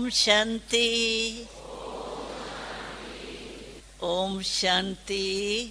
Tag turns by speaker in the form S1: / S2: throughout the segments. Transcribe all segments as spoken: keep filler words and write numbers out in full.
S1: ओम शांति। ओम शांति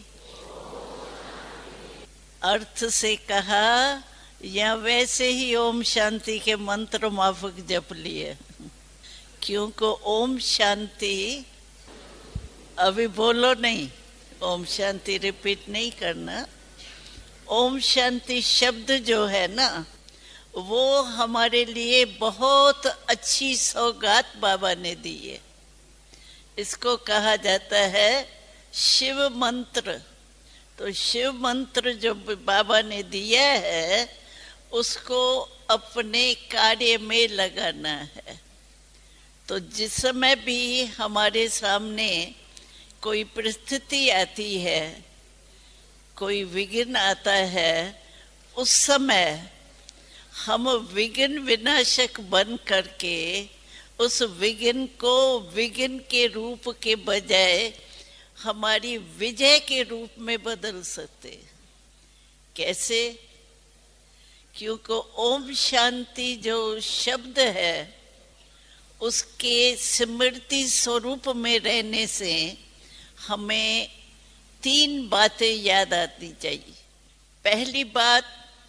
S1: अर्थ से कहा या वैसे ही ओम शांति के मंत्र माफक जप लिए? क्योंकि ओम शांति अभी बोलो नहीं, ओम शांति रिपीट नहीं करना। ओम शांति शब्द जो है ना, वो हमारे लिए बहुत अच्छी सौगात बाबा ने दी है। इसको कहा जाता है शिव मंत्र। तो शिव मंत्र जो बाबा ने दिया है उसको अपने कार्य में लगाना है। तो जिस समय भी हमारे सामने कोई परिस्थिति आती है, कोई विघ्न आता है, उस समय हम विघ्न विनाशक बन करके उस विघ्न को विघ्न के रूप के बजाय हमारी विजय के रूप में बदल सकते। कैसे? क्योंकि ओम शांति जो शब्द है उसके स्मृति स्वरूप में रहने से हमें तीन बातें याद आती चाहिए। पहली बात,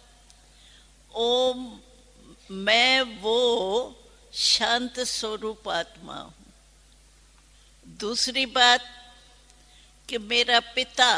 S1: ओम मैं वो शांत स्वरूप आत्मा हूं। दूसरी बात कि मेरा पिता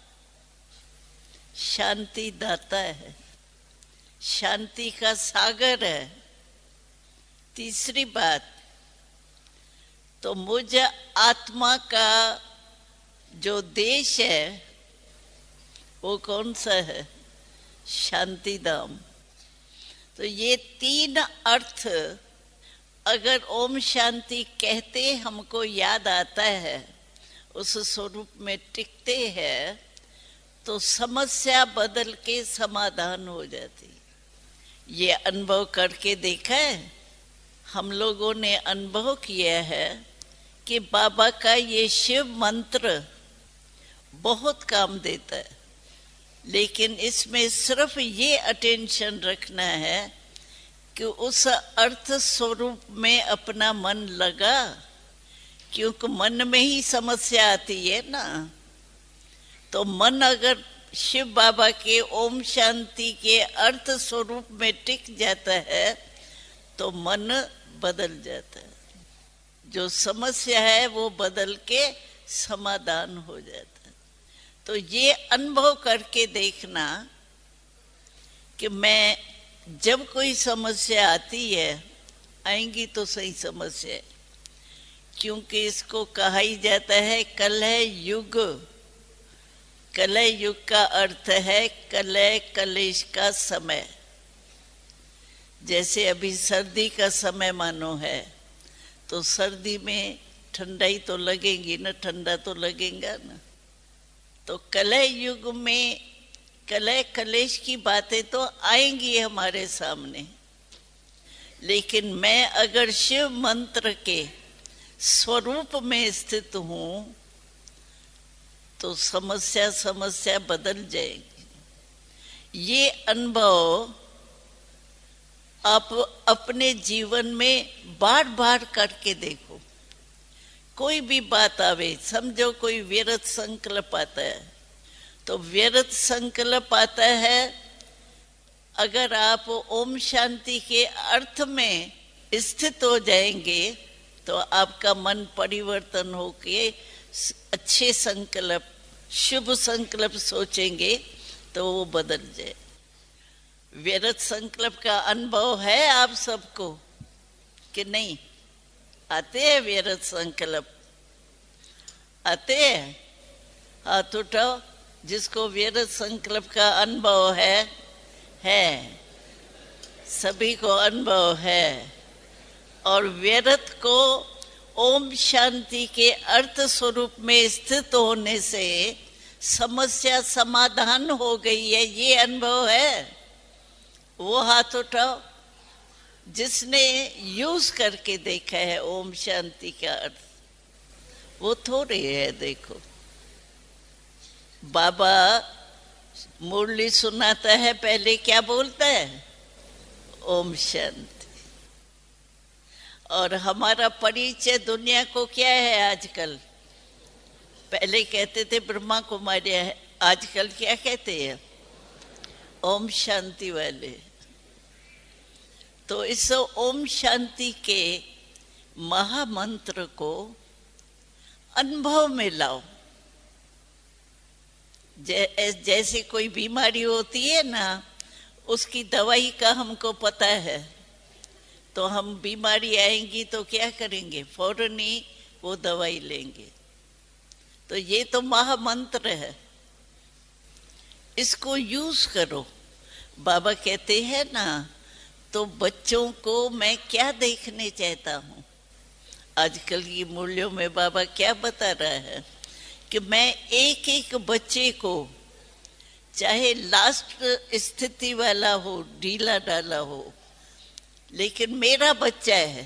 S1: शांति दाता है, शांति का सागर है। तीसरी बात, तो मुझे आत्मा का जो देश है वो कौन सा है? शांति धाम। तो ये तीन अर्थ अगर ओम शांति कहते हमको याद आता है, उस स्वरूप में टिकते हैं, तो समस्या बदल के समाधान हो जाती। ये अनुभव करके देखा है, हम लोगों ने अनुभव किया है कि बाबा का ये शिव मंत्र बहुत काम देता है। लेकिन इसमें सिर्फ ये अटेंशन रखना है कि उस अर्थ स्वरूप में अपना मन लगा, क्योंकि मन में ही समस्या आती है ना। तो मन अगर शिव बाबा के ओम शांति के अर्थ स्वरूप में टिक जाता है तो मन बदल जाता है। जो समस्या है वो बदल के समाधान हो जाता है। तो ये अनुभव करके देखना कि मैं जब कोई समस्या आती है, आएंगी तो सही समस्या, क्योंकि इसको कहा ही जाता है कलह युग। कलह युग का अर्थ है कलह कलेश का समय। जैसे अभी सर्दी का समय मानो है, तो सर्दी में ठंडाई तो लगेगी ना, ठंडा तो लगेगा ना। तो कलह युग में कलह कलेश की बातें तो आएंगी हमारे सामने, लेकिन मैं अगर शिव मंत्र के स्वरूप में स्थित हूं तो समस्या समस्या बदल जाएगी। ये अनुभव आप अपने जीवन में बार बार करके देखो। कोई भी बात आवे, समझो कोई व्यर्थ संकल्प आता है, तो व्यर्थ संकल्प आता है, अगर आप ओम शांति के अर्थ में स्थित हो जाएंगे तो आपका मन परिवर्तन होके अच्छे संकल्प, शुभ संकल्प सोचेंगे तो वो बदल जाए। व्यर्थ संकल्प का अनुभव है आप सबको कि नहीं? आते हैं व्यर्थ संकल्प? आते हैं? हाथ उठाओ जिसको व्यर्थ संकल्प का अनुभव है। है, सभी को अनुभव है। और व्यर्थ को ओम शांति के अर्थ स्वरूप में स्थित होने से समस्या समाधान हो गई है, ये अनुभव है। वो हाथ उठाओ जिसने यूज करके देखा है ओम शांति का अर्थ। वो थोड़े है। देखो, बाबा मुरली सुनाता है, पहले क्या बोलता है? ओम शांति। और हमारा परिचय दुनिया को क्या है आजकल? पहले कहते थे ब्रह्मा कुमारी है, आजकल क्या कहते हैं? ओम शांति वाले। तो इस ओम शांति के महामंत्र को अनुभव में लाओ। जै, जैसे कोई बीमारी होती है ना, उसकी दवाई का हमको पता है, तो हम बीमारी आएंगी तो क्या करेंगे? फौरन ही वो दवाई लेंगे। तो ये तो महामंत्र है, इसको यूज करो। बाबा कहते हैं ना, तो बच्चों को मैं क्या देखने चाहता हूँ, आजकल की मूल्यों में बाबा क्या बता रहा है कि मैं एक एक बच्चे को, चाहे लास्ट स्थिति वाला हो, ढीला डाला हो, लेकिन मेरा बच्चा है,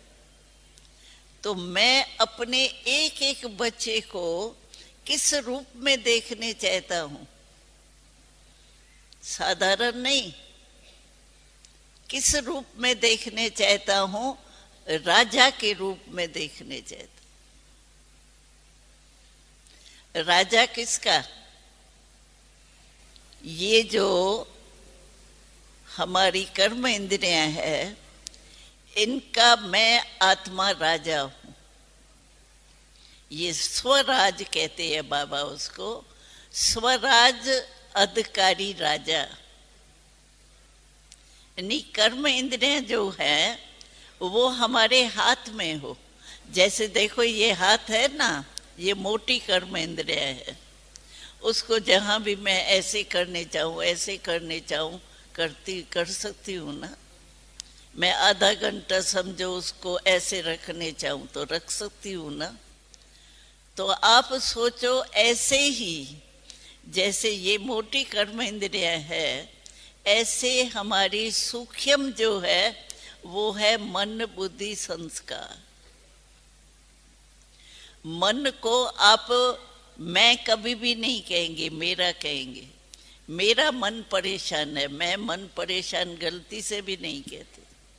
S1: तो मैं अपने एक एक बच्चे को किस रूप में देखने चाहता हूं? साधारण नहीं, किस रूप में देखने चाहता हूं? राजा के रूप में देखने चाहता। राजा किसका? ये जो हमारी कर्म इंद्रियां है, इनका मैं आत्मा राजा हूं। ये स्वराज कहते हैं बाबा उसको, स्वराज अधिकारी राजा। यानी कर्म इंद्रियां जो है वो हमारे हाथ में हो। जैसे देखो ये हाथ है ना, ये मोटी कर्म इंद्रिया है, उसको जहां भी मैं ऐसे करने चाहूँ, ऐसे करने चाहूँ, करती कर सकती हूँ ना। मैं आधा घंटा समझो उसको ऐसे रखने चाहूँ तो रख सकती हूँ ना। तो आप सोचो ऐसे ही जैसे ये मोटी कर्म इंद्रिया है, ऐसे हमारी सूक्ष्म जो है वो है मन बुद्धि संस्कार। मन को आप मैं कभी भी नहीं कहेंगे, मेरा कहेंगे। मेरा मन परेशान है, मैं मन परेशान गलती से भी नहीं कहते।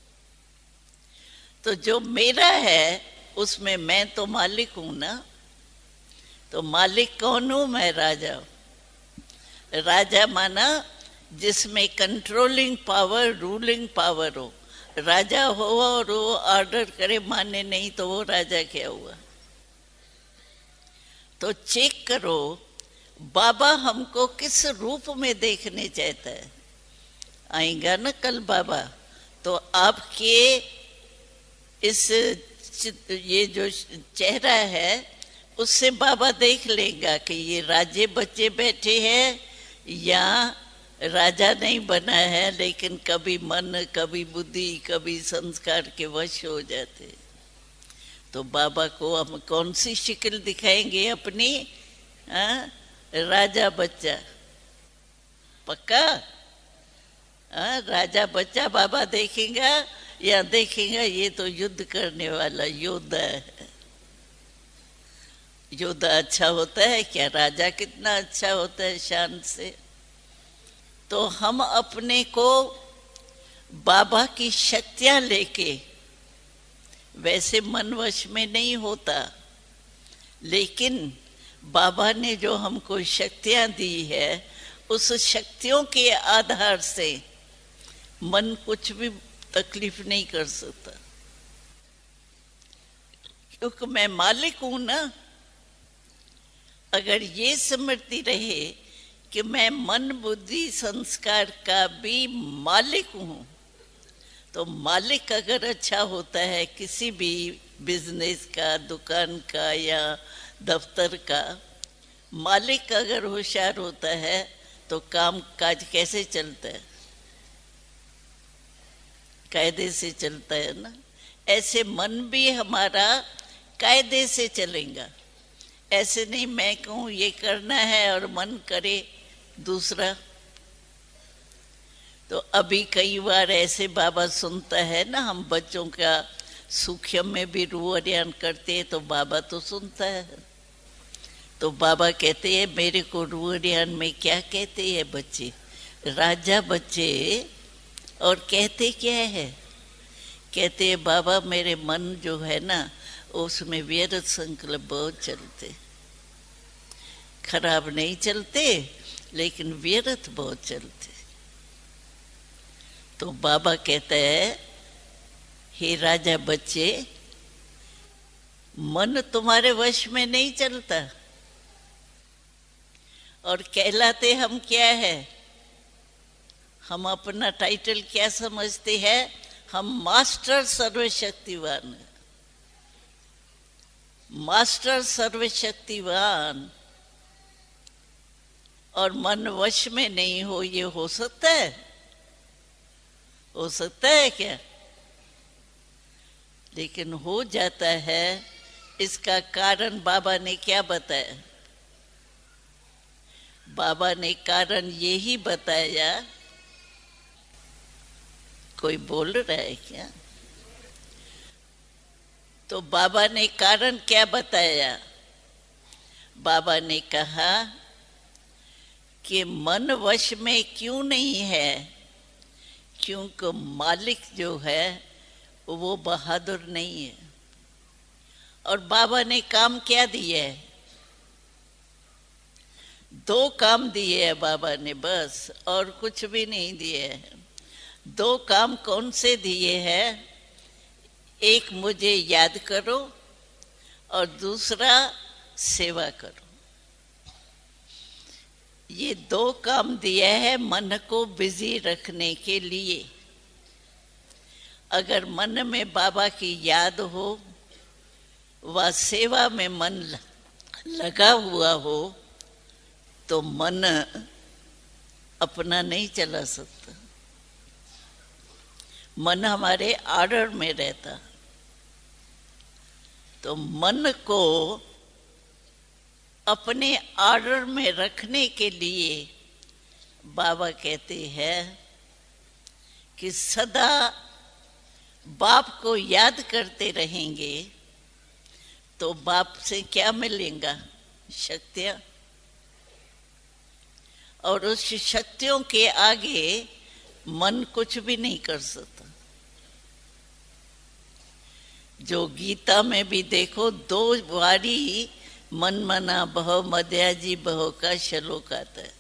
S1: तो जो मेरा है उसमें मैं तो मालिक हूं ना। तो मालिक कौन हूं? मैं राजा हूं। राजा माना जिसमें कंट्रोलिंग पावर, रूलिंग पावर हो। राजा हो और वो ऑर्डर करे, माने नहीं, तो वो राजा क्या हुआ? तो चेक करो बाबा हमको किस रूप में देखने चाहता है। आएगा ना कल बाबा, तो आपके इस ये जो चेहरा है उससे बाबा देख लेगा कि ये राजे बच्चे बैठे हैं या राजा नहीं बना है, लेकिन कभी मन, कभी बुद्धि, कभी संस्कार के वश हो जाते। तो बाबा को हम कौन सी शक्ल दिखाएंगे अपनी? आ? राजा बच्चा। पक्का? आ? राजा बच्चा बाबा देखेगा या देखेगा ये तो युद्ध करने वाला योद्धा है। योद्धा अच्छा होता है क्या? राजा कितना अच्छा होता है शान से। तो हम अपने को बाबा की शक्तियां लेके, वैसे मन वश में नहीं होता, लेकिन बाबा ने जो हमको शक्तियां दी है, उस शक्तियों के आधार से मन कुछ भी तकलीफ नहीं कर सकता, क्योंकि मैं मालिक हूं ना। अगर ये स्मृति रहे कि मैं मन बुद्धि संस्कार का भी मालिक हूं, तो मालिक अगर अच्छा होता है किसी भी बिजनेस का, दुकान का या दफ्तर का, मालिक अगर होशियार होता है तो काम काज कैसे चलता है? कायदे से चलता है ना। ऐसे मन भी हमारा कायदे से चलेगा। ऐसे नहीं मैं कहूँ ये करना है और मन करे दूसरा। तो अभी कई बार ऐसे बाबा सुनता है ना, हम बच्चों का सूक्ष्म में भी रूअरियान करते हैं तो बाबा तो सुनता है। तो बाबा कहते हैं मेरे को रूअरियान में क्या कहते हैं बच्चे? राजा बच्चे। और कहते क्या है कहते हैं बाबा मेरे मन जो है ना उसमें व्यर्थ संकल्प बहुत चलते, खराब नहीं चलते लेकिन व्यर्थ बहुत चलते। तो बाबा कहते हैं हे राजा बच्चे, मन तुम्हारे वश में नहीं चलता। और कहलाते हम क्या है? हम अपना टाइटल क्या समझते हैं? हम मास्टर सर्वशक्तिवान, मास्टर सर्वशक्तिवान। और मन वश में नहीं हो, ये हो सकता है? हो सकता है क्या? लेकिन हो जाता है। इसका कारण बाबा ने क्या बताया? बाबा ने कारण यही बताया। कोई बोल रहा है क्या? तो बाबा ने कारण क्या बताया? बाबा ने कहा कि मन वश में क्यों नहीं है? क्योंकि मालिक जो है वो बहादुर नहीं है। और बाबा ने काम क्या दिए है? दो काम दिए है बाबा ने, बस, और कुछ भी नहीं दिए है। दो काम कौन से दिए हैं? एक मुझे याद करो और दूसरा सेवा करो। ये दो काम दिए हैं मन को बिजी रखने के लिए। अगर मन में बाबा की याद हो, वह सेवा में मन लगा हुआ हो, तो मन अपना नहीं चला सकता। मन हमारे आर्डर में रहता। तो मन को अपने आर्डर में रखने के लिए बाबा कहते हैं कि सदा बाप को याद करते रहेंगे तो बाप से क्या मिलेगा? शक्तियाँ। और उस शक्तियों के आगे मन कुछ भी नहीं कर सकता। जो गीता में भी देखो, दो बारी मन मना बहो मध्याजी बहो का श्लोक आता है।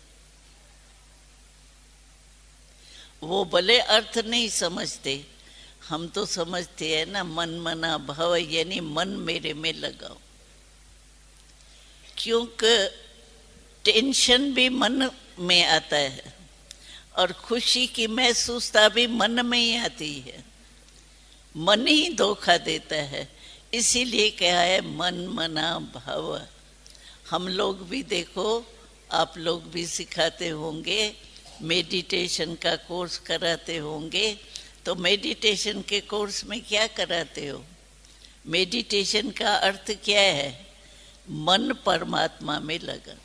S1: वो भले अर्थ नहीं समझते, हम तो समझते हैं ना, मन मना भव यानी मन मेरे में लगाओ। क्योंकि टेंशन भी मन में आता है और खुशी की महसूसता भी मन में ही आती है। मन ही धोखा देता है। इसीलिए क्या है, मन मना भाव। हम लोग भी देखो, आप लोग भी सिखाते होंगे, मेडिटेशन का कोर्स कराते होंगे। तो मेडिटेशन के कोर्स में क्या कराते हो? मेडिटेशन का अर्थ क्या है? मन परमात्मा में लगा।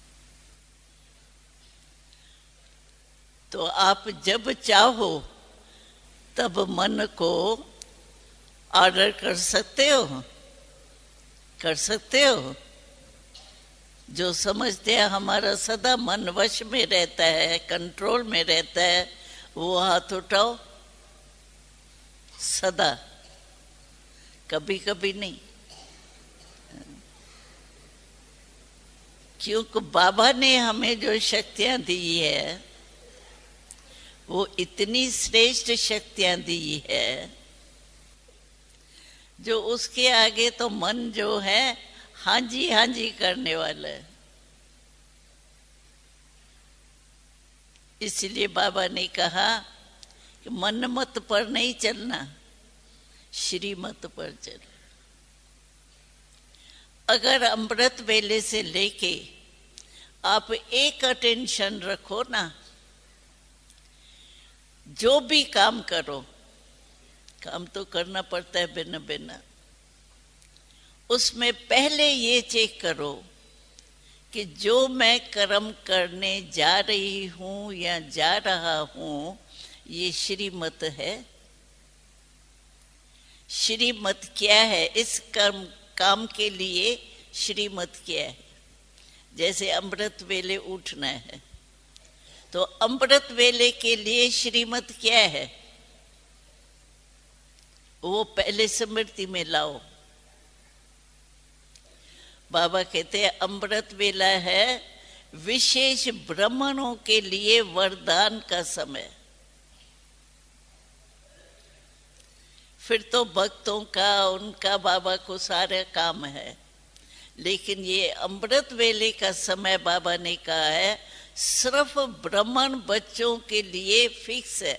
S1: तो आप जब चाहो तब मन को ऑर्डर कर सकते हो, कर सकते हो। जो समझते हैं हमारा सदा मन वश में रहता है, कंट्रोल में रहता है, वो हाथ उठाओ। सदा, कभी कभी नहीं। क्योंकि बाबा ने हमें जो शक्तियां दी है वो इतनी श्रेष्ठ शक्तियां दी है, जो उसके आगे तो मन जो है हाँ जी हाँ जी करने वाला है। इसलिए बाबा ने कहा कि मन मत पर नहीं चलना, श्रीमत पर चल। अगर अमृत वेले से लेके आप एक अटेंशन रखो ना, जो भी काम करो, काम तो करना पड़ता है बिना बिना, उसमें पहले ये चेक करो कि जो मैं कर्म करने जा रही हूं या जा रहा हूं, ये श्रीमत है। श्रीमत क्या है? इस कर्म काम के लिए श्रीमत क्या है? जैसे अमृत वेले उठना है, तो अमृत वेले के लिए श्रीमत क्या है? वो पहले स्मृति में लाओ। बाबा कहते हैं अमृत वेला है विशेष ब्राह्मणों के लिए वरदान का समय। फिर तो भक्तों का उनका बाबा को सारा काम है, लेकिन ये अमृत वेले का समय बाबा ने कहा है सिर्फ ब्राह्मण बच्चों के लिए फिक्स है।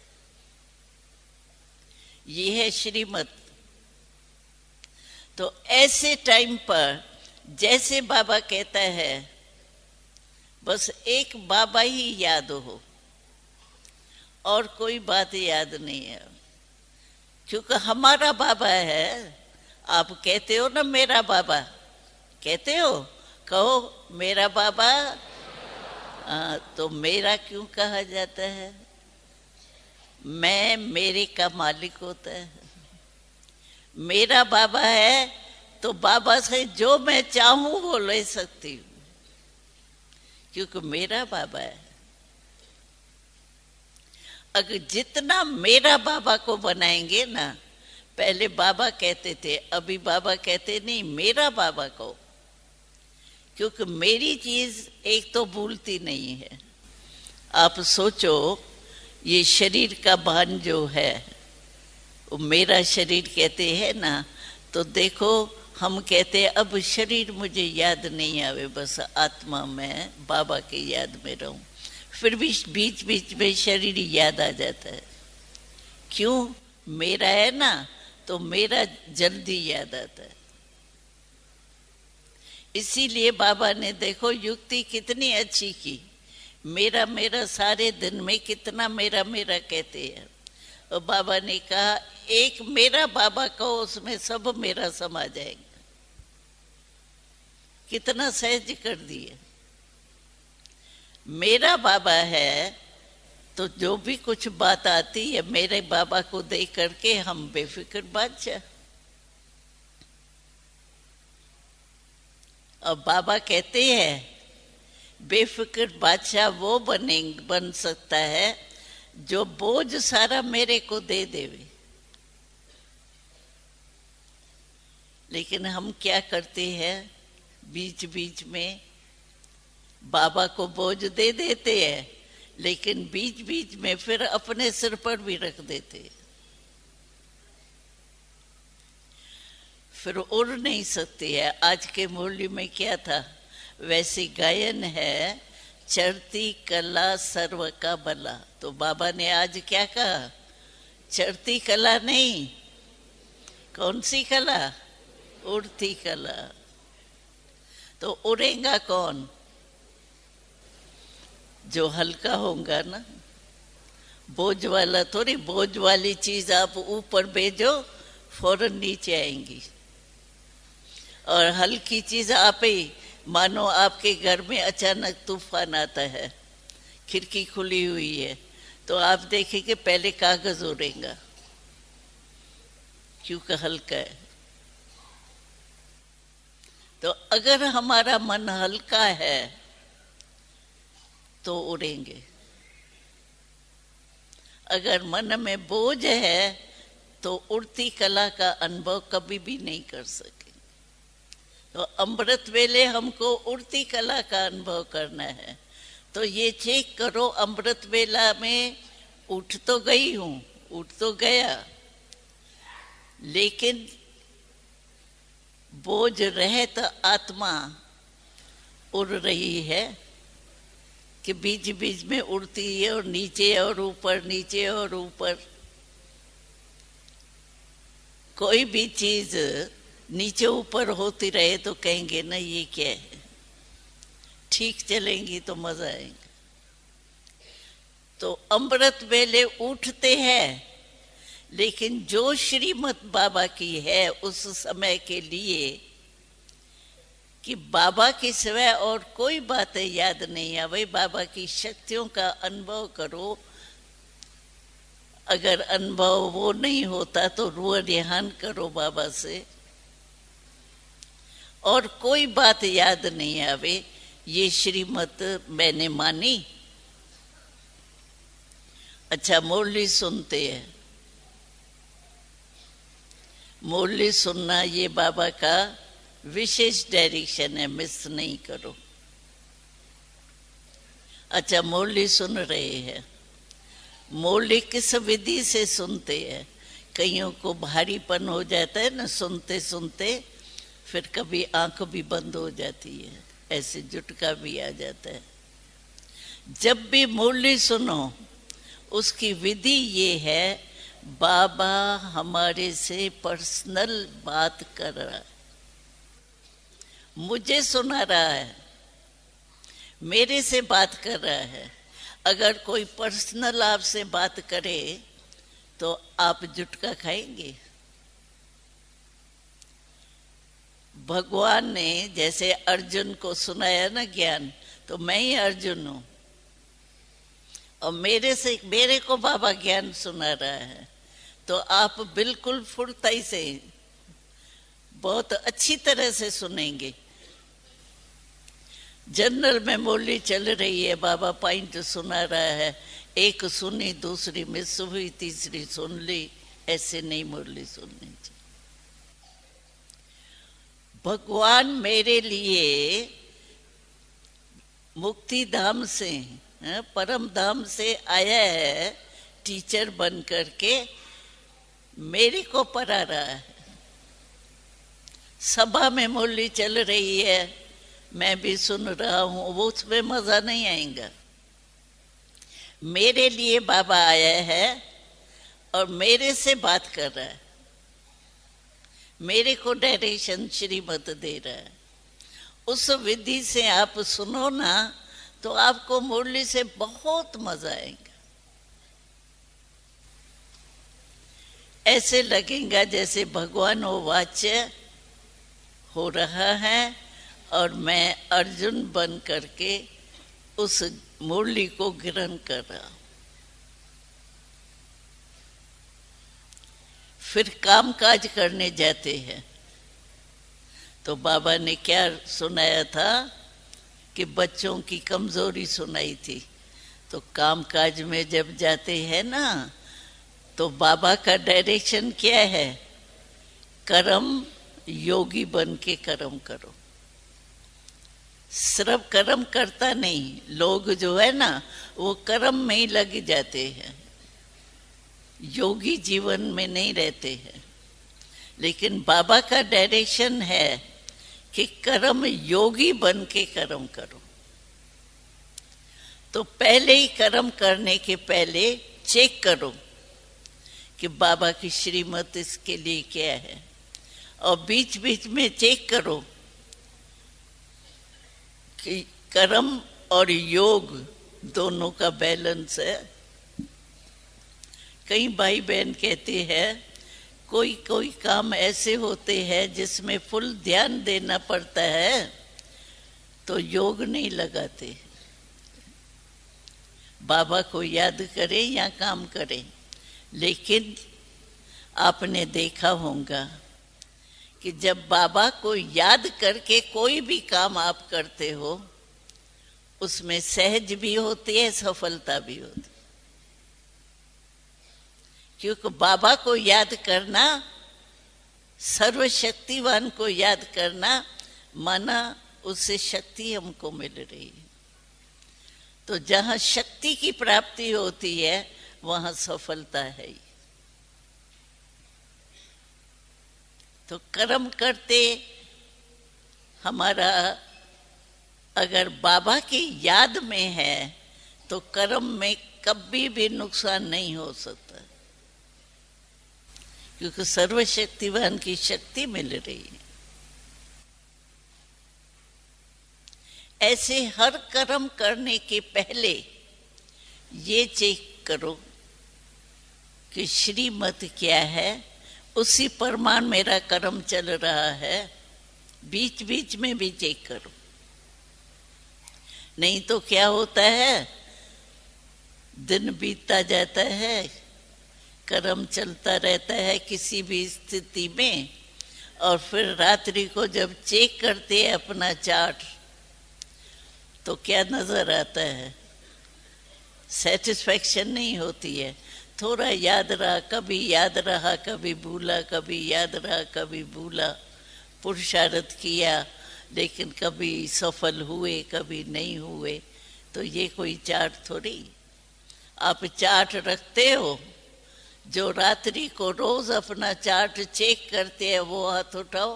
S1: ये है श्रीमत। तो ऐसे टाइम पर जैसे बाबा कहता है बस एक बाबा ही याद हो और कोई बात याद नहीं है, क्योंकि हमारा बाबा है। आप कहते हो ना मेरा बाबा, कहते हो, कहो मेरा बाबा। आ, तो मेरा क्यों कहा जाता है? मैं मेरे का मालिक होता है। मेरा बाबा है तो बाबा से जो मैं चाहूं वो ले सकती हूं, क्योंकि मेरा बाबा है। अगर जितना मेरा बाबा को बनाएंगे ना, पहले बाबा कहते थे, अभी बाबा कहते नहीं मेरा बाबा को, क्योंकि मेरी चीज एक तो भूलती नहीं है। आप सोचो ये शरीर का भान जो है वो मेरा शरीर कहते हैं ना, तो देखो हम कहते हैं अब शरीर मुझे याद नहीं आवे, बस आत्मा में बाबा की याद में रहूं। फिर भी बीच बीच में शरीर याद आ जाता है। क्यों? मेरा है ना, तो मेरा जल्दी याद आता है। इसीलिए बाबा ने देखो युक्ति कितनी अच्छी की। मेरा मेरा सारे दिन में कितना मेरा मेरा कहते हैं, और बाबा ने कहा एक मेरा बाबा को, उसमें सब मेरा समा जाएगा। कितना सहज कर दिए। मेरा बाबा है तो जो भी कुछ बात आती है मेरे बाबा को देख करके हम बेफिक्र बादशाह। और बाबा कहते हैं बेफिक्र बादशाह वो बने बन सकता है जो बोझ सारा मेरे को दे देवे। लेकिन हम क्या करते हैं, बीच बीच में बाबा को बोझ दे देते हैं, लेकिन बीच बीच में फिर अपने सिर पर भी रख देते हैं। फिर उड़ नहीं सकती है। आज के मुरली में क्या था, वैसी गायन है, चढ़ती कला सर्व का भला। तो बाबा ने आज क्या कहा, चढ़ती कला नहीं, कौन सी कला, उड़ती कला। तो उड़ेगा कौन, जो हल्का होगा ना। बोझ वाला थोड़ी, बोझ वाली चीज आप ऊपर भेजो फौरन नीचे आएंगी, और हल्की चीज आप ही, मानो आपके घर में अचानक तूफान आता है, खिड़की खुली हुई है, तो आप देखेंगे पहले कागज उड़ेगा, क्योंकि हल्का है। तो अगर हमारा मन हल्का है तो उड़ेंगे। अगर मन में बोझ है तो उड़ती कला का अनुभव कभी भी नहीं कर सके। तो अमृत वेले हमको उड़ती कला का अनुभव करना है। तो ये चेक करो, अमृत वेला में उठ तो गई हूं, उठ तो गया, लेकिन बोझ रहे तो आत्मा उड़ रही है कि बीच बीच में उड़ती है, और नीचे और ऊपर, नीचे और ऊपर। कोई भी चीज नीचे ऊपर होती रहे तो कहेंगे ना ये क्या है, ठीक चलेंगी तो मजा आएगा। तो अमृत वेले उठते हैं, लेकिन जो श्रीमत बाबा की है उस समय के लिए, कि बाबा की सिवाय और कोई बातें याद नहीं आवे, बाबा की शक्तियों का अनुभव करो। अगर अनुभव वो नहीं होता तो रुआ रिहान करो बाबा से, और कोई बात याद नहीं आवे। ये श्रीमत मैंने मानी। अच्छा, मुरली सुनते हैं, मुरली सुनना ये बाबा का विशेष डायरेक्शन है, मिस नहीं करो। अच्छा, मुरली सुन रहे हैं, मुरली किस विधि से सुनते हैं? कईयों को भारीपन हो जाता है ना सुनते सुनते, फिर कभी आंख भी बंद हो जाती है, ऐसे झुटका भी आ जाता है। जब भी मुरली सुनो उसकी विधि ये है, बाबा हमारे से पर्सनल बात कर रहा है, मुझे सुना रहा है, मेरे से बात कर रहा है। अगर कोई पर्सनल आपसे बात करे तो आप झुटका खाएंगे? भगवान ने जैसे अर्जुन को सुनाया ना ज्ञान, तो मैं ही अर्जुन हूं और मेरे से मेरे को बाबा ज्ञान सुना रहा है, तो आप बिल्कुल फुर्ती से बहुत अच्छी तरह से सुनेंगे। जनरल में मुरली चल रही है, बाबा पॉइंट सुना रहा है, एक सुनी, दूसरी मिस हुई, तीसरी सुन ली, ऐसे नहीं मुरली सुननी चाहिए। भगवान मेरे लिए मुक्ति धाम से, परम धाम से आया है, टीचर बन करके मेरे को पढ़ा रहा है। सभा में मुरली चल रही है, मैं भी सुन रहा हूं, वो उसमें मजा नहीं आएगा। मेरे लिए बाबा आया है और मेरे से बात कर रहा है, मेरे को डायरेक्शन श्रीमत दे रहा है। उस विधि से आप सुनो ना तो आपको मुरली से बहुत मजा आएगा। ऐसे लगेगा जैसे भगवान वो वाच्य हो रहा है और मैं अर्जुन बन करके उस मुरली को ग्रहण कर रहा हूं। फिर काम काज करने जाते हैं तो बाबा ने क्या सुनाया था कि बच्चों की कमजोरी सुनाई थी। तो काम काज में जब जाते हैं ना तो बाबा का डायरेक्शन क्या है? कर्म योगी बन के कर्म करो। सिर्फ कर्म करता नहीं, लोग जो है ना वो कर्म में ही लग जाते हैं, योगी जीवन में नहीं रहते हैं। लेकिन बाबा का डायरेक्शन है कि कर्म योगी बन के कर्म करो। तो पहले ही कर्म करने के पहले चेक करो कि बाबा की श्रीमत इसके लिए क्या है, और बीच बीच में चेक करो कि कर्म और योग दोनों का बैलेंस है। कई भाई बहन कहते हैं कोई कोई काम ऐसे होते हैं जिसमें फुल ध्यान देना पड़ता है तो योग नहीं लगाते। बाबा को याद करें या काम करें, लेकिन आपने देखा होगा कि जब बाबा को याद करके कोई भी काम आप करते हो उसमें सहज भी होती है, सफलता भी होती है। क्योंकि बाबा को याद करना, सर्वशक्तिवान को याद करना, माना उससे शक्ति हमको मिल रही है। तो जहां शक्ति की प्राप्ति होती है वहां सफलता है ही। तो कर्म करते हमारा अगर बाबा की याद में है तो कर्म में कभी भी नुकसान नहीं हो सकता, क्योंकि सर्वशक्तिवान की शक्ति मिल रही है। ऐसे हर कर्म करने के पहले ये चेक करो कि श्रीमत क्या है, उसी परमान मेरा कर्म चल रहा है। बीच बीच में भी चेक करो, नहीं तो क्या होता है, दिन बीतता जाता है, कर्म चलता रहता है किसी भी स्थिति में, और फिर रात्रि को जब चेक करते हैं अपना चार्ट तो क्या नजर आता है? सेटिस्फैक्शन नहीं होती है। थोड़ा याद रहा, कभी याद रहा, कभी भूला, कभी याद रहा, कभी भूला। पुरुषार्थ किया लेकिन कभी सफल हुए, कभी नहीं हुए। तो ये कोई चार्ट थोड़ी। आप चार्ट रखते हो? जो रात्रि को रोज अपना चार्ट चेक करते हैं वो हाथ उठाओ।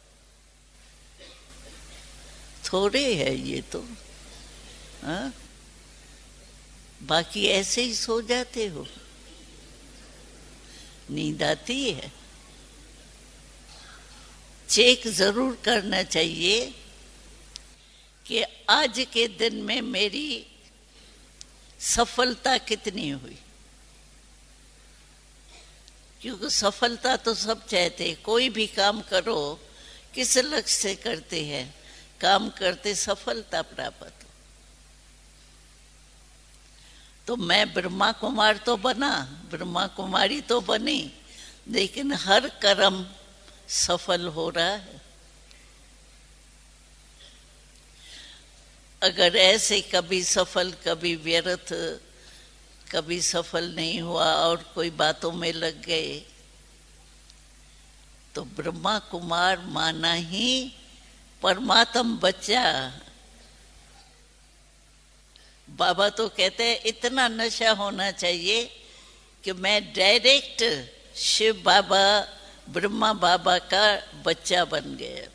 S1: थोड़े है ये तो। हाँ, बाकी ऐसे ही सो जाते हो। नींद आती है। चेक जरूर करना चाहिए कि आज के दिन में मेरी सफलता कितनी हुई। क्योंकि सफलता तो सब चाहते हैं। कोई भी काम करो किस लक्ष्य से करते हैं? काम करते सफलता प्राप्त हो। तो मैं ब्रह्मा कुमार तो बना, ब्रह्मा कुमारी तो बनी, लेकिन हर कर्म सफल हो रहा है। अगर ऐसे कभी सफल कभी व्यर्थ, कभी सफल नहीं हुआ और कोई बातों में लग गए, तो ब्रह्मा कुमार माना ही परमात्म बच्चा। बाबा तो कहते हैं इतना नशा होना चाहिए कि मैं डायरेक्ट शिव बाबा ब्रह्मा बाबा का बच्चा बन गया।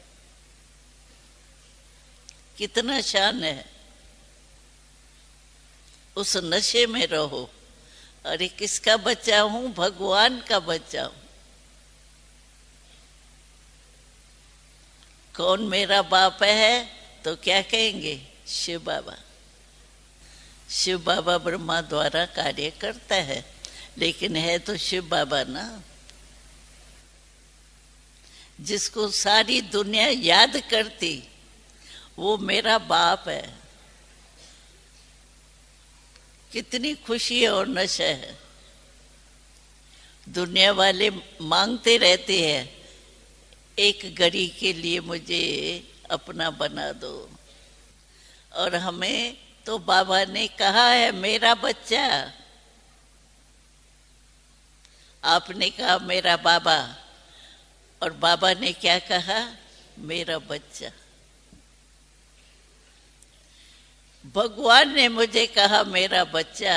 S1: कितना शान है। उस नशे में रहो। अरे किसका बच्चा हूं? भगवान का बच्चा हूं। कौन मेरा बाप है? तो क्या कहेंगे? शिव बाबा। शिव बाबा ब्रह्मा द्वारा कार्य करता है, लेकिन है तो शिव बाबा ना। जिसको सारी दुनिया याद करती वो मेरा बाप है। कितनी खुशी और नशा है। दुनिया वाले मांगते रहते हैं एक घड़ी के लिए मुझे अपना बना दो, और हमें तो बाबा ने कहा है मेरा बच्चा। आपने कहा मेरा बाबा, और बाबा ने क्या कहा? मेरा बच्चा। भगवान ने मुझे कहा मेरा बच्चा।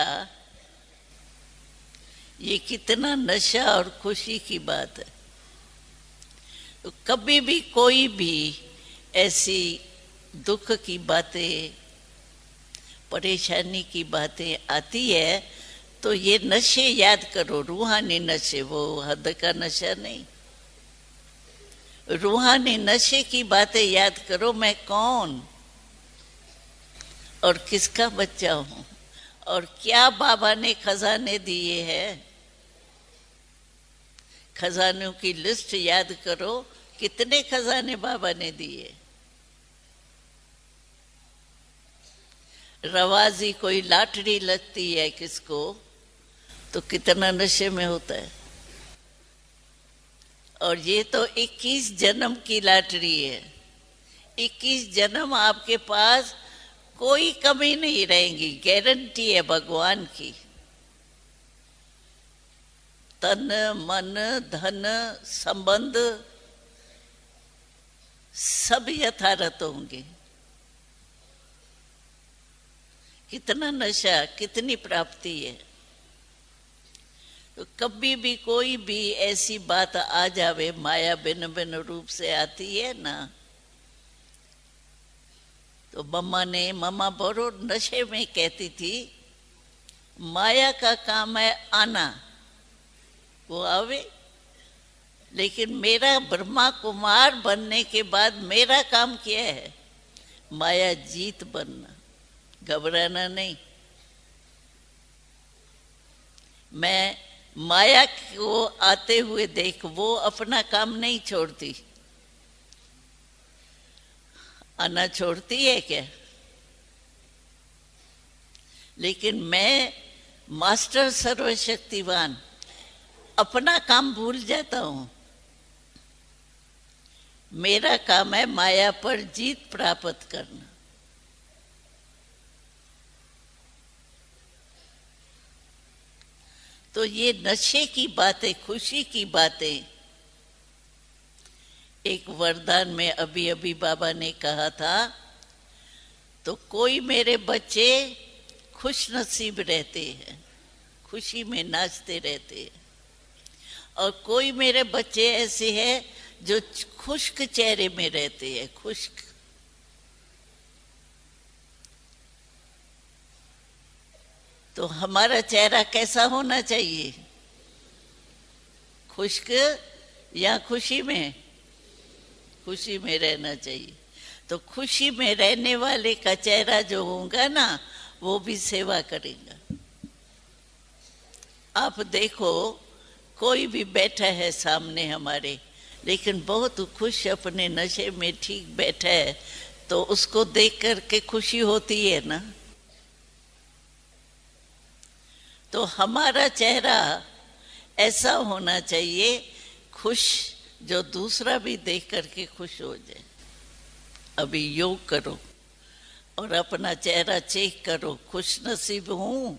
S1: ये कितना नशा और खुशी की बात है। तो कभी भी कोई भी ऐसी दुख की बातें, परेशानी की बातें आती है तो ये नशे याद करो। रूहानी नशे, वो हद का नशा नहीं। रूहानी नशे की बातें याद करो। मैं कौन और किसका बच्चा हूं, और क्या बाबा ने खजाने दिए हैं। खजानों की लिस्ट याद करो। कितने खजाने बाबा ने दिए। रवाजी कोई लाटरी लगती है किसको, तो कितना नशे में होता है। और ये तो इक्कीस जन्म की लाटरी है। इक्कीस जन्म आपके पास कोई कमी नहीं रहेगी, गारंटी है भगवान की। तन मन धन संबंध सब यथारथ होंगे। कितना नशा, कितनी प्राप्ति है। तो कभी भी कोई भी ऐसी बात आ जावे, माया भिन्न भिन्न रूप से आती है ना, तो मम्मा ने, मम्मा बड़ो नशे में कहती थी, माया का काम है आना, वो आवे। लेकिन मेरा ब्रह्मा कुमार बनने के बाद मेरा काम क्या है? माया जीत बनना, घबराना नहीं। मैं माया को आते हुए देख, वो अपना काम नहीं छोड़ती। आना छोड़ती है क्या? लेकिन मैं मास्टर सर्वशक्तिवान अपना काम भूल जाता हूं। मेरा काम है माया पर जीत प्राप्त करना। तो ये नशे की बातें, खुशी की बातें, एक वरदान में अभी अभी बाबा ने कहा था, तो कोई मेरे बच्चे खुश नसीब रहते हैं, खुशी में नाचते रहते हैं, और कोई मेरे बच्चे ऐसे हैं जो खुश्क चेहरे में रहते हैं, खुश्क। तो हमारा चेहरा कैसा होना चाहिए? खुश्क या खुशी में? खुशी में रहना चाहिए। तो खुशी में रहने वाले का चेहरा जो होगा ना, वो भी सेवा करेगा। आप देखो, कोई भी बैठा है सामने हमारे, लेकिन बहुत खुश अपने नशे में ठीक बैठा है, तो उसको देख करके खुशी होती है ना। तो हमारा चेहरा ऐसा होना चाहिए खुश, जो दूसरा भी देख करके खुश हो जाए। अभी योग करो और अपना चेहरा चेक करो, खुश नसीब हूं,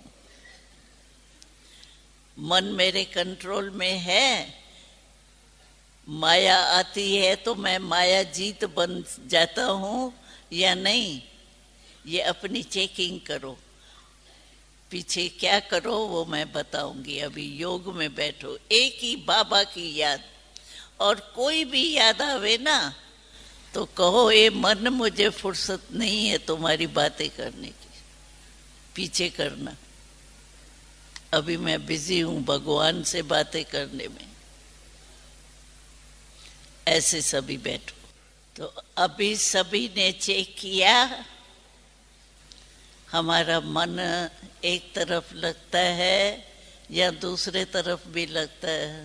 S1: मन मेरे कंट्रोल में है, माया आती है तो मैं माया जीत बन जाता हूं या नहीं, ये अपनी चेकिंग करो। पीछे क्या करो वो मैं बताऊंगी। अभी योग में बैठो, एक ही बाबा की याद, और कोई भी याद आवे ना तो कहो, ये मन मुझे फुर्सत नहीं है तुम्हारी बातें करने की, पीछे करना, अभी मैं बिजी हूं भगवान से बातें करने में। ऐसे सभी बैठो। तो अभी सभी ने चेक किया, हमारा मन एक तरफ लगता है या दूसरे तरफ भी लगता है।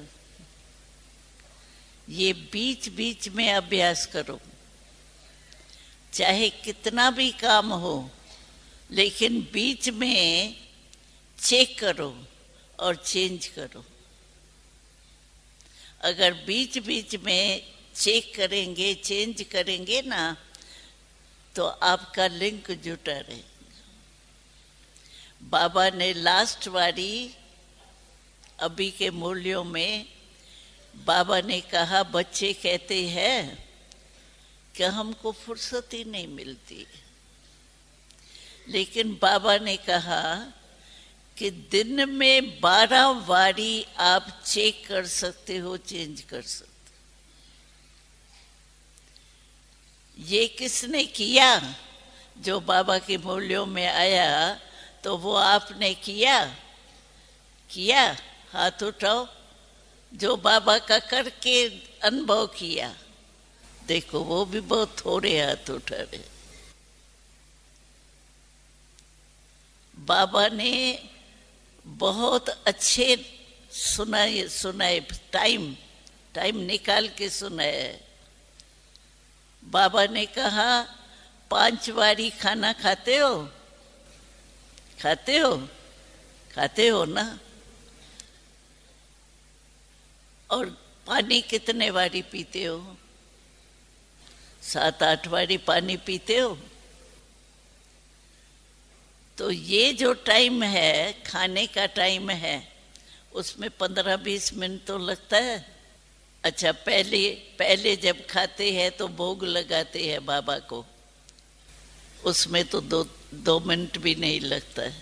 S1: ये बीच बीच में अभ्यास करो, चाहे कितना भी काम हो, लेकिन बीच में चेक करो और चेंज करो। अगर बीच बीच में चेक करेंगे, चेंज करेंगे ना, तो आपका लिंक जुटा रहे। बाबा ने लास्ट वाली अभी के मूल्यों में बाबा ने कहा, बच्चे कहते हैं कि हमको फुर्सत ही नहीं मिलती, लेकिन बाबा ने कहा कि दिन में बारह बारी आप चेक कर सकते हो, चेंज कर सकते। ये किसने किया? जो बाबा के मूल्यों में आया, तो वो आपने किया किया हाथ उठाओ, जो बाबा का करके अनुभव किया। देखो, वो भी बहुत थोड़े हाथ उठा रहे। बाबा ने बहुत अच्छे सुनाए सुनाए टाइम टाइम निकाल के सुनाए। बाबा ने कहा, पांच बारी खाना खाते हो? खाते हो खाते हो ना? और पानी कितने बारी पीते हो? सात आठ बारी पानी पीते हो? तो ये जो टाइम है, खाने का टाइम है, उसमें पंद्रह बीस मिनट तो लगता है। अच्छा, पहले पहले जब खाते हैं तो भोग लगाते हैं बाबा को, उसमें तो दो दो मिनट भी नहीं लगता है,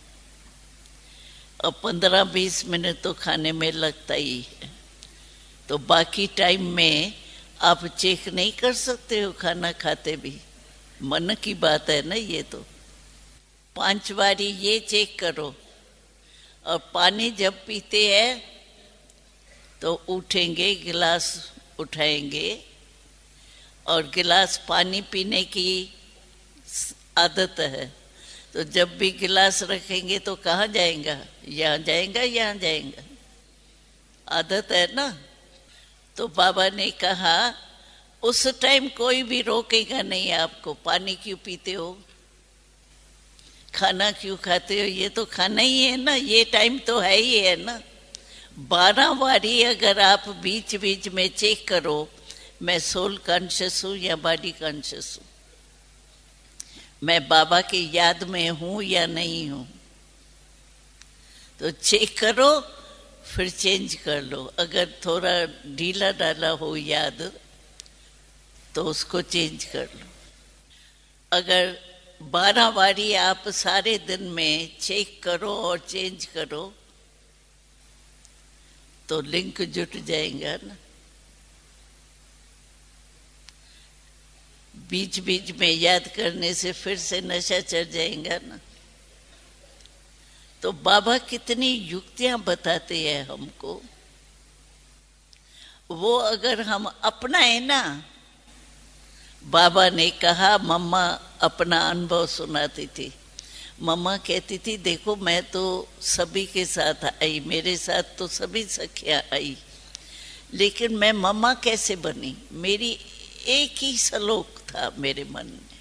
S1: और पंद्रह बीस मिनट तो खाने में लगता ही है। तो बाकी टाइम में आप चेक नहीं कर सकते हो खाना खाते भी? मन की बात है ना ये। तो पांच बारी ये चेक करो। और पानी जब पीते हैं तो उठेंगे, गिलास उठाएंगे, और गिलास पानी पीने की आदत है, तो जब भी गिलास रखेंगे तो कहाँ जाएगा? यहाँ जाएगा, यहाँ जाएगा, आदत है ना। तो बाबा ने कहा, उस टाइम कोई भी रोकेगा नहीं आपको। पानी क्यों पीते हो, खाना क्यों खाते हो? ये तो खाना ही है ना, ये टाइम तो है ही है ना। बारह बारी अगर आप बीच बीच में चेक करो, मैं सोल कॉन्शियस हूं या बॉडी कॉन्शियस हूं, मैं बाबा की याद में हूं या नहीं हूं, तो चेक करो, फिर चेंज कर लो। अगर थोड़ा ढीला डाला हो याद तो उसको चेंज कर लो। अगर बारह बारी आप सारे दिन में चेक करो और चेंज करो तो लिंक जुट जाएगा ना। बीच बीच में याद करने से फिर से नशा चढ़ जाएगा ना। तो बाबा कितनी युक्तियां बताते हैं हमको, वो अगर हम अपनाए ना। बाबा ने कहा, मम्मा अपना अनुभव सुनाती थी। मम्मा कहती थी, देखो मैं तो सभी के साथ आई, मेरे साथ तो सभी सखियां आई, लेकिन मैं मम्मा कैसे बनी? मेरी एक ही श्लोक था मेरे मन में,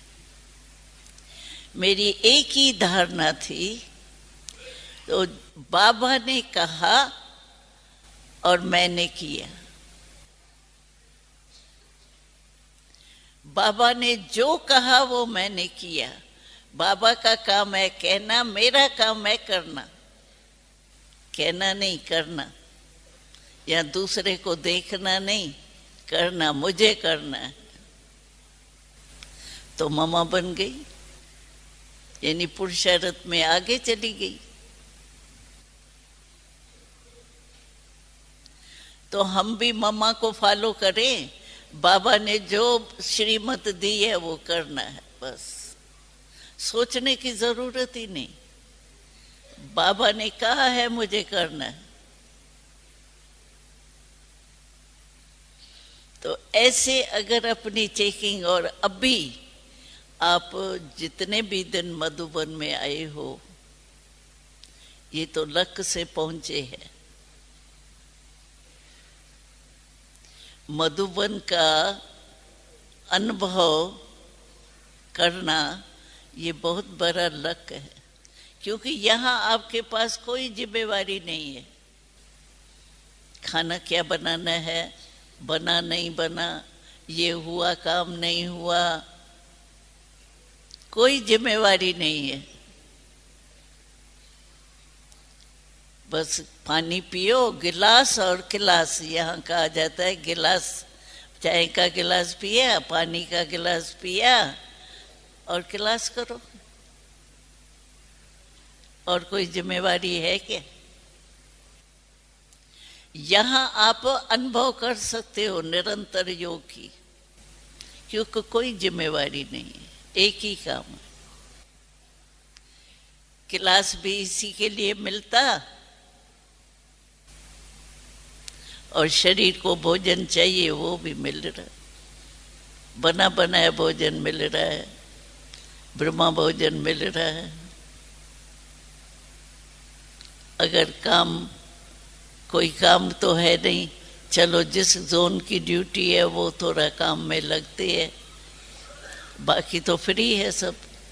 S1: मेरी एक ही धारणा थी। तो बाबा ने कहा और मैंने किया। बाबा ने जो कहा वो मैंने किया। बाबा का काम है कहना, मेरा काम है करना। कहना नहीं, करना। या दूसरे को देखना नहीं, करना, मुझे करना है। तो मम्मा बन गई, यानी पुरुषार्थ में आगे चली गई। तो हम भी मम्मा को फॉलो करें। बाबा ने जो श्रीमत दी है वो करना है, बस सोचने की जरूरत ही नहीं। बाबा ने कहा है मुझे करना है। तो ऐसे अगर अपनी चेकिंग, और अभी आप जितने भी दिन मधुबन में आए हो, ये तो लक से पहुंचे हैं। मधुबन का अनुभव करना ये बहुत बड़ा लक है, क्योंकि यहाँ आपके पास कोई जिम्मेवारी नहीं है। खाना क्या बनाना है, बना नहीं बना, ये हुआ काम नहीं हुआ, कोई जिम्मेवारी नहीं है। बस पानी पियो, गिलास और गिलास, यहाँ कहा जाता है गिलास। चाय का गिलास पिया, पानी का गिलास पिया और गिलास करो। और कोई जिम्मेवारी है क्या? यहाँ आप अनुभव कर सकते हो निरंतर योग की, क्योंकि कोई जिम्मेवारी नहीं है, एक ही काम है। गिलास भी इसी के लिए मिलता, और शरीर को भोजन चाहिए वो भी मिल रहा है। बना बनाया भोजन मिल रहा है, ब्रह्मा भोजन मिल रहा है। अगर काम, कोई काम तो है नहीं, चलो जिस जोन की ड्यूटी है वो थोड़ा काम में लगती है, बाकी तो फ्री है सब।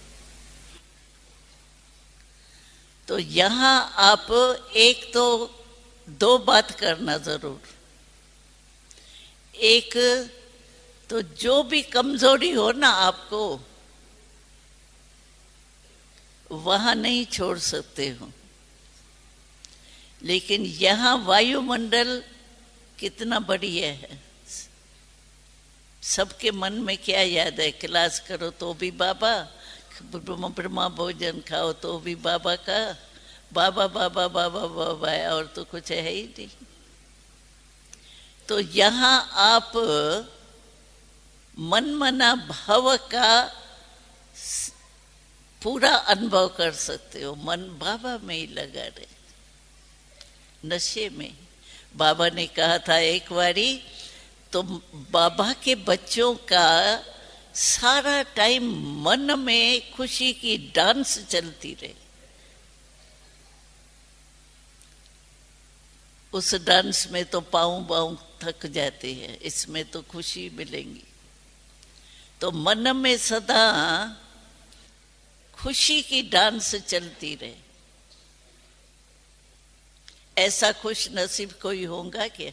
S1: तो यहाँ आप एक तो दो बात करना जरूर। एक तो जो भी कमजोरी हो ना आपको, वहां नहीं छोड़ सकते हो। लेकिन यहाँ वायुमंडल कितना बढ़िया है। सबके मन में क्या याद है? क्लास करो तो भी बाबा, ब्रह्मा भोजन खाओ तो भी बाबा का, बाबा बाबा बाबा बाबा, और तो कुछ है ही नहीं। तो यहाँ आप मन मना भाव का पूरा अनुभव कर सकते हो। मन बाबा में ही लगा रहे, नशे में। बाबा ने कहा था एक बारी, तो बाबा के बच्चों का सारा टाइम मन में खुशी की डांस चलती रहे। उस डांस में तो पाँव बाँव थक जाते हैं, इसमें तो खुशी मिलेंगी। तो मन में सदा खुशी की डांस चलती रहे। ऐसा खुश नसीब कोई होगा क्या?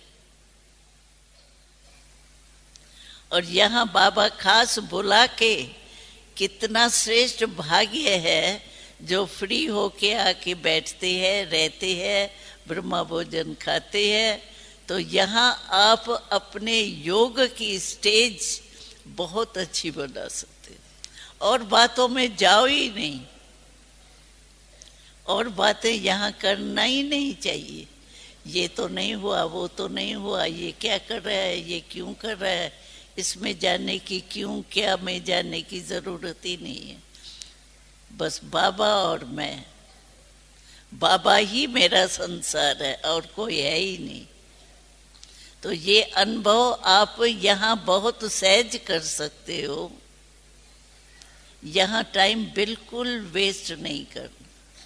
S1: और यहाँ बाबा खास बुला के, कितना श्रेष्ठ भाग्य है जो फ्री होके आके बैठते हैं, रहते हैं, ब्रह्मा भोजन खाते हैं, तो यहाँ आप अपने योग की स्टेज बहुत अच्छी बना सकते हैं। और बातों में जाओ ही नहीं, और बातें यहाँ करना ही नहीं चाहिए। ये तो नहीं हुआ, वो तो नहीं हुआ, ये क्या कर रहा है, ये क्यों कर रहा है, इसमें जाने की क्यों क्या में जाने की जरूरत ही नहीं है। बस बाबा और मैं, बाबा ही मेरा संसार है और कोई है ही नहीं। तो ये अनुभव आप यहाँ बहुत सहज कर सकते हो। यहाँ टाइम बिल्कुल वेस्ट नहीं करना।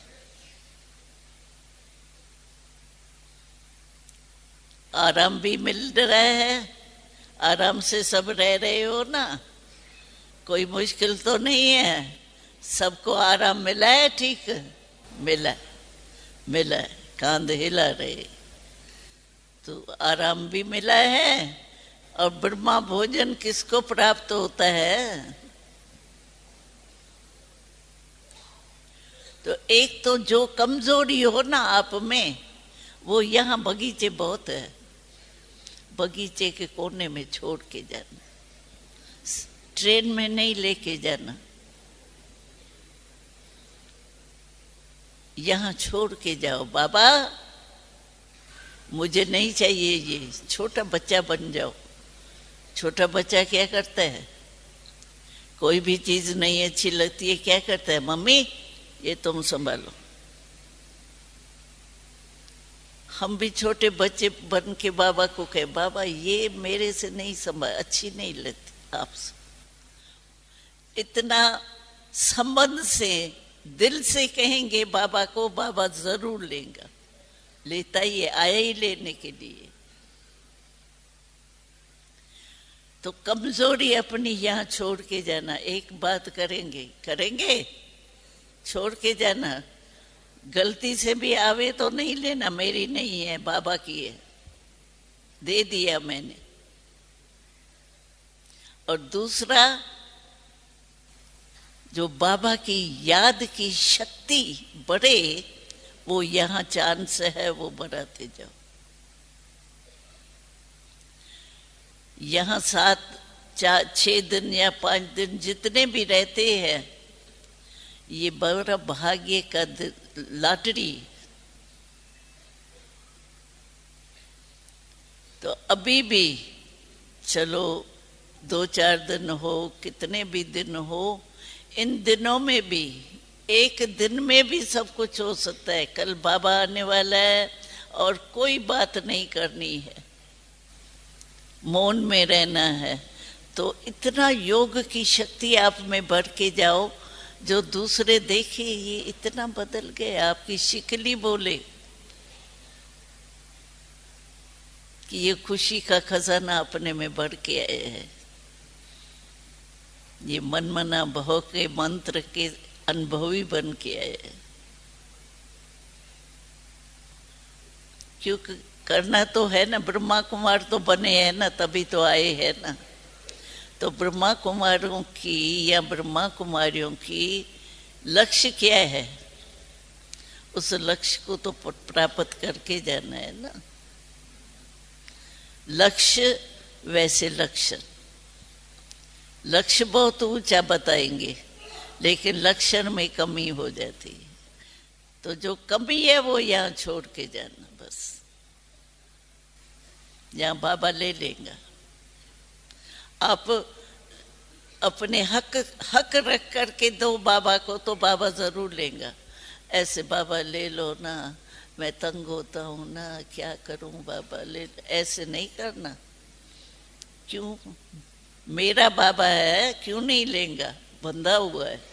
S1: आराम भी मिल रहा है, आराम से सब रह रहे हो ना, कोई मुश्किल तो नहीं है, सबको आराम मिला है, ठीक मिला मिला है, कांध हिला रहे तो आराम भी मिला है। और ब्रह्मा भोजन किसको प्राप्त होता है? तो एक तो जो कमजोरी हो ना आप में, वो यहाँ बगीचे बहुत है, बगीचे के कोने में छोड़ के जाना, ट्रेन में नहीं लेके जाना, यहाँ छोड़ के जाओ। बाबा मुझे नहीं चाहिए ये, छोटा बच्चा बन जाओ। छोटा बच्चा क्या करता है? कोई भी चीज नहीं अच्छी लगती है, क्या करता है? मम्मी ये तुम संभालो। हम भी छोटे बच्चे बन के बाबा को कहे, बाबा ये मेरे से नहीं संभाल, अच्छी नहीं लगती आपसे। इतना संबंध से, दिल से कहेंगे बाबा को, बाबा जरूर लेगा, लेता ही है, आया ही लेने के लिए। तो कमजोरी अपनी यहाँ छोड़ के जाना। एक बात करेंगे करेंगे छोड़ के जाना, गलती से भी आवे तो नहीं लेना, मेरी नहीं है, बाबा की है, दे दिया मैंने। और दूसरा, जो बाबा की याद की शक्ति बढ़े, वो यहाँ चांस है, वो बढ़ाते जाओ। यहाँ सात चार छह दिन या पांच दिन जितने भी रहते हैं, ये बड़ा भाग्य का लॉटरी। तो अभी भी चलो, दो चार दिन हो, कितने भी दिन हो, इन दिनों में भी, एक दिन में भी सब कुछ हो सकता है। कल बाबा आने वाला है और कोई बात नहीं करनी है, मौन में रहना है। तो इतना योग की शक्ति आप में बढ़ के जाओ, जो दूसरे देखे ये इतना बदल गए, आपकी शिकली बोले कि ये खुशी का खजाना अपने में बढ़ के आए हैं। ये मनमना भव के मंत्र के अनुभवी बन के आए हैं। क्योंकि करना तो है ना, ब्रह्मा कुमार तो बने हैं ना, तभी तो आए हैं ना। तो ब्रह्मा कुमारों की या ब्रह्मा कुमारियों की लक्ष्य क्या है? उस लक्ष्य को तो प्राप्त करके जाना है ना। लक्ष्य वैसे लक्षण, लक्ष्य बहुत ऊंचा बताएंगे, लेकिन लक्षण में कमी हो जाती है। तो जो कमी है वो यहाँ छोड़ के जाना, बस यहाँ बाबा ले लेगा। आप अपने हक हक रख करके दो बाबा को, तो बाबा जरूर लेगा। ऐसे बाबा ले लो ना, मैं तंग होता हूं ना, क्या करूं बाबा ले, ऐसे नहीं करना। क्यों? मेरा बाबा है, क्यों नहीं लेगा? बंधा हुआ है।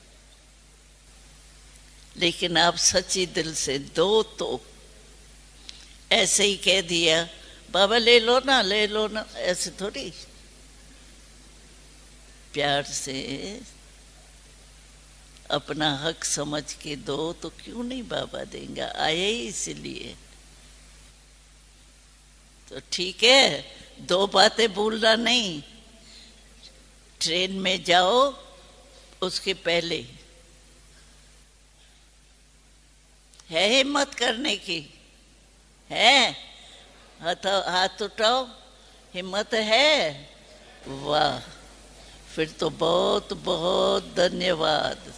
S1: लेकिन आप सच्ची दिल से दो तो, ऐसे ही कह दिया बाबा ले लो ना, ले लो ना, ऐसे थोड़ी। प्यार से अपना हक समझ के दो तो क्यों नहीं बाबा देंगे? आए ही इसीलिए। तो ठीक है, दो बातें भूलना नहीं। ट्रेन में जाओ, उसके पहले है हिम्मत करने की? है? हाथ हाथ उठाओ, हिम्मत है? वाह, फिर तो बहुत बहुत धन्यवाद।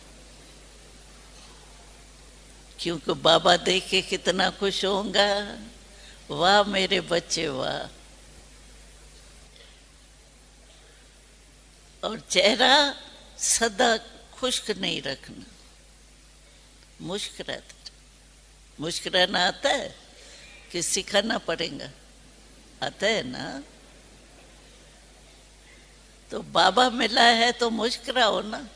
S1: क्योंकि बाबा देख के कितना खुश होगा। वाह मेरे बच्चे वाह। और चेहरा सदा खुश्क नहीं रखना, मुस्कुराते। मुस्कुराना आता है कि सिखाना पड़ेगा? आता है ना। तो बाबा मिला है तो मुस्कुराओ ना।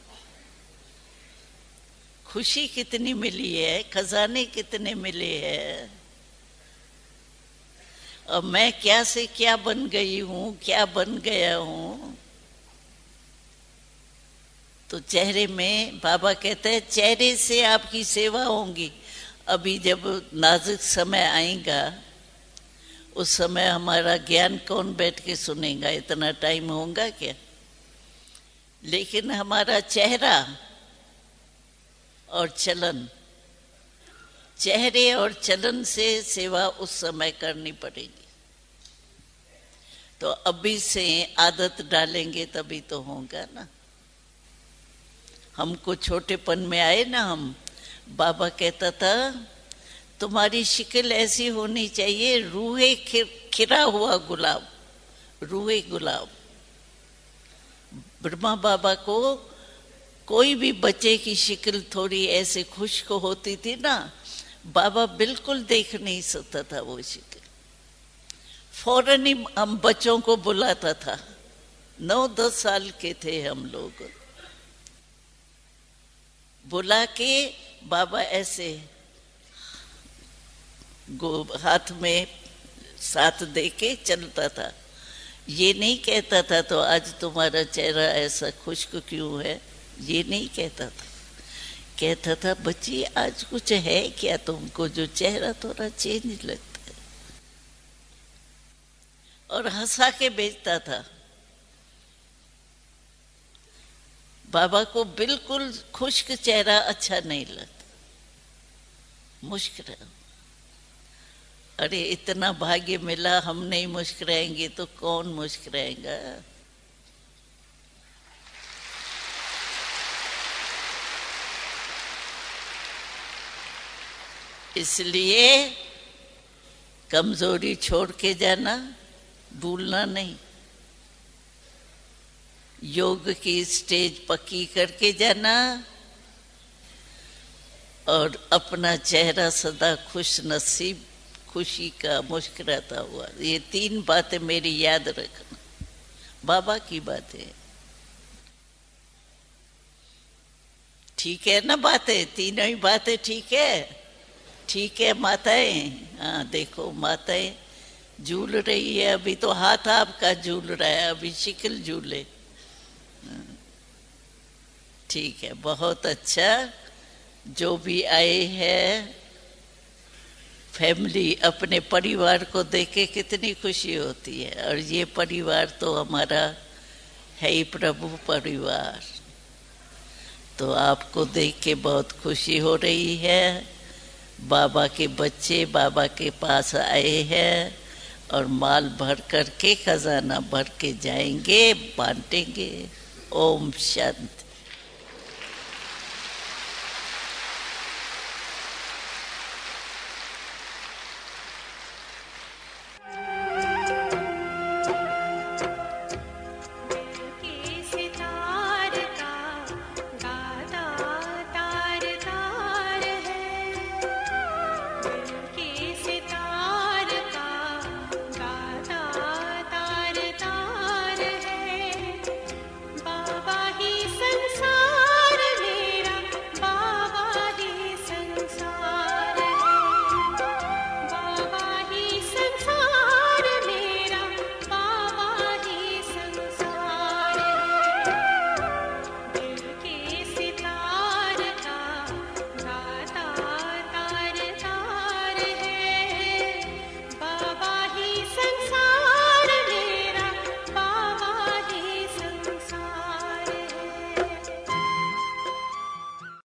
S1: खुशी कितनी मिली है, खजाने कितने मिले हैं। और मैं क्या से क्या बन गई हूं, क्या बन गया हूं। तो चेहरे में बाबा कहते हैं चेहरे से आपकी सेवा होगी। अभी जब नाजुक समय आएगा उस समय हमारा ज्ञान कौन बैठ के सुनेगा? इतना टाइम होगा क्या? लेकिन हमारा चेहरा और चलन, चेहरे और चलन से सेवा उस समय करनी पड़ेगी। तो अभी से आदत डालेंगे तभी तो होगा ना। हमको छोटेपन में आए ना हम, बाबा कहता था तुम्हारी शिक्ल ऐसी होनी चाहिए रूहे खिरा हुआ गुलाब, रूहे गुलाब। ब्रह्मा बाबा को कोई भी बच्चे की शिक्ल थोड़ी ऐसे खुश्क होती थी ना, बाबा बिल्कुल देख नहीं सकता था वो शिक्ल। फौरन ही हम बच्चों को बुलाता था। नौ दस साल के थे हम लोग। बुला के बाबा ऐसे हाथ में साथ दे के चलता था। ये नहीं कहता था तो आज तुम्हारा चेहरा ऐसा खुश्क क्यों है, ये नहीं कहता था। कहता था बच्ची आज कुछ है क्या तुमको जो चेहरा थोड़ा चेंज लगता है। और हंसा के भेजता था। बाबा को बिल्कुल खुश्क चेहरा अच्छा नहीं लगता, मुस्कुराओ। अरे इतना भाग्य मिला, हम नहीं मुस्कुराएंगे तो कौन मुस्कुराएगा? इसलिए कमजोरी छोड़ के जाना, भूलना नहीं। योग की स्टेज पक्की करके जाना और अपना चेहरा सदा खुश नसीब, खुशी का, मुस्कुराता हुआ। ये तीन बातें मेरी याद रखना, बाबा की बातें। ठीक है ना बातें? तीनों ही बातें ठीक है? ठीक है माताएं? हाँ देखो माताएं झूल रही है। अभी तो हाथ आपका झूल रहा है, अभी शिकल झूले। ठीक है, बहुत अच्छा। जो भी आए हैं फैमिली, अपने परिवार को देख के कितनी खुशी होती है। और ये परिवार तो हमारा है ही प्रभु परिवार। तो आपको देख के बहुत खुशी हो रही है। बाबा के बच्चे बाबा के पास आए हैं और माल भर करके, खजाना भर के जाएंगे, बांटेंगे। ओम शांति।